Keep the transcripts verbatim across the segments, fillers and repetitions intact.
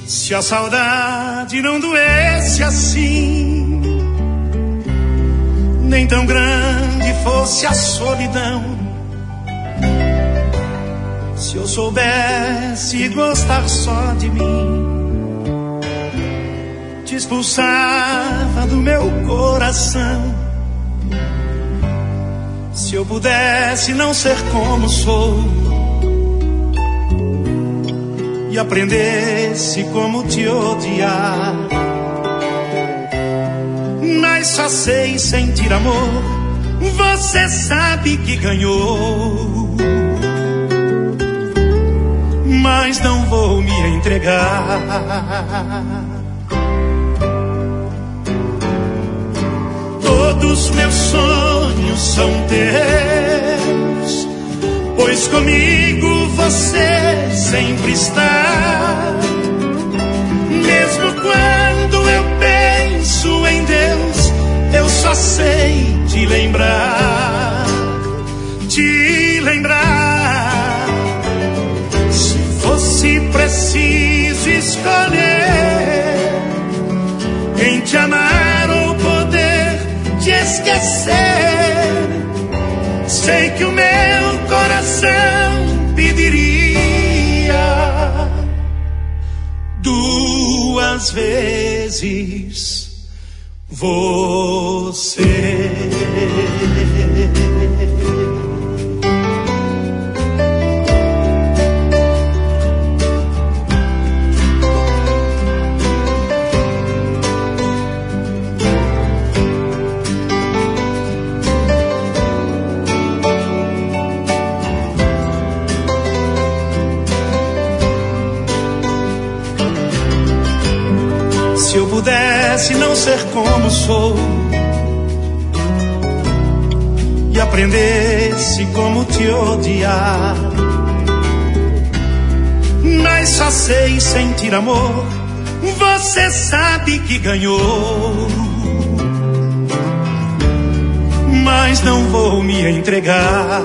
Se a saudade não doesse assim, nem tão grande fosse a solidão, se eu soubesse gostar só de mim, te expulsava do meu coração. Se eu pudesse não ser como sou e aprendesse como te odiar, mas só sei sentir amor, você sabe que ganhou, mas não vou me entregar. Todos meus sonhos são teus, pois comigo você sempre está. Mesmo quando eu penso em Deus, eu só sei te lembrar, te lembrar. Se fosse preciso escolher em te amar ou poder te esquecer, sei que o meu coração pediria duas vezes você. Se eu pudesse não ser como sou e aprendesse como te odiar, mas só sei sentir amor, você sabe que ganhou, mas não vou me entregar.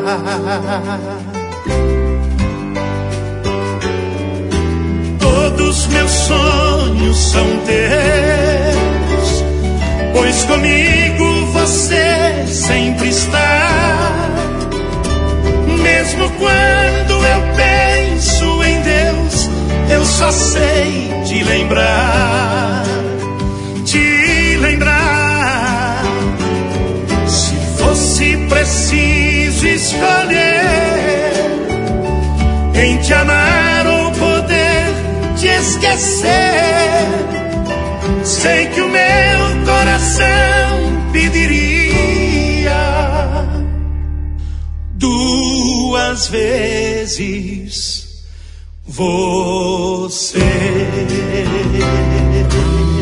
Todos meus sonhos são teus, pois comigo você sempre está. Mesmo quando eu penso em Deus, eu só sei te lembrar, te lembrar. Se fosse preciso escolher em te amar ou poder te esquecer, sei que o meu coração pediria duas vezes você.